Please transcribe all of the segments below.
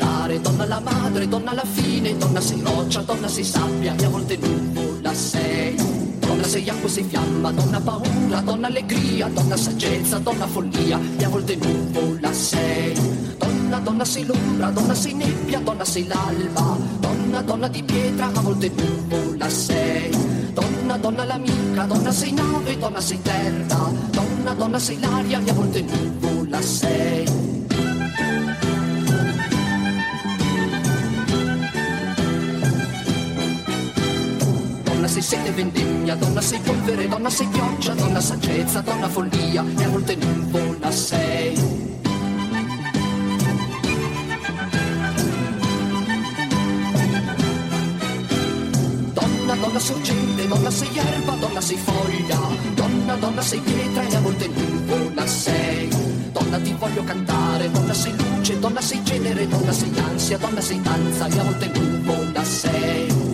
cantare, donna la madre, donna la fine, donna sei roccia, donna sei sabbia e a volte nuvola sei. Donna sei acqua, sei fiamma, donna paura, donna allegria, donna saggezza, donna follia e a volte nuvola sei. Donna, donna sei l'ombra, donna sei nebbia, donna sei l'alba, donna, donna di pietra, a volte nuvola sei. Donna, donna l'amica, donna sei nave, donna sei terra, donna, donna sei l'aria e a volte nuvola sei. Donna sei sete vendemmia, donna sei polvere, donna sei pioggia, donna saggezza, donna follia e a volte nuvola sei. Donna sorgente, donna sei erba, donna sei foglia, donna, donna sei pietra e a volte nuvola sei. Donna ti voglio cantare, donna sei luce, donna sei genere, donna sei ansia, donna sei danza e a volte nuvola sei.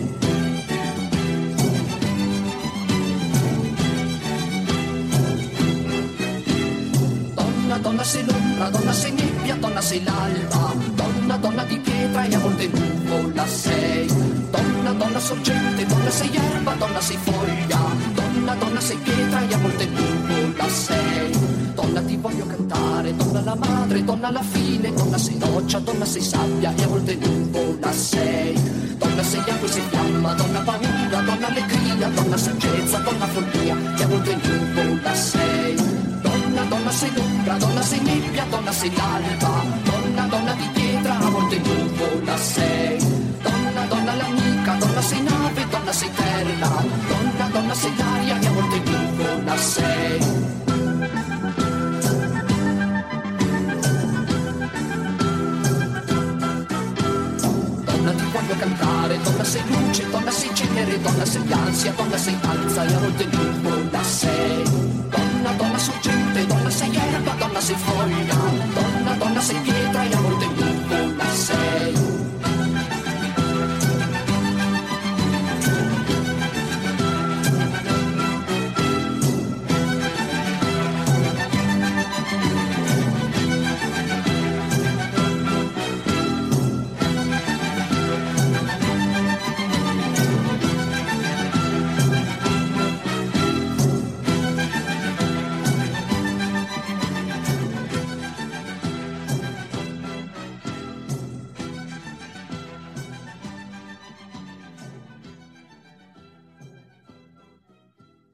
Donna sei l'ombra, donna sei nebbia, donna sei l'alba, donna, donna di pietra e a volte nuvola sei. Donna, donna sorgente, donna sei erba, donna sei foglia, donna, donna sei pietra e a volte nuvola sei. Donna ti voglio cantare, donna la madre, donna la fine, donna sei roccia, donna sei sabbia e a volte nuvola sei. Donna sei acqua e sei fiamma, donna paura, donna allegria, donna saggezza, donna follia e a volte nuvola sei. Donna, donna sei l'ombra, donna sei nebbia, donna sei l'alba, donna, donna di pietra, a volte nuvola sei. Donna, donna l'amica, donna sei nave, donna sei terra, donna, donna sei l'aria e a volte nuvola sei. Donna ti voglio cantare, donna sei luce, donna sei genere, donna sei ansia, donna sei danza e a volte nuvola sei. Donna, donna sorgente, donna sei erba, donna sei foglia, donna, donna sei pietra e a volte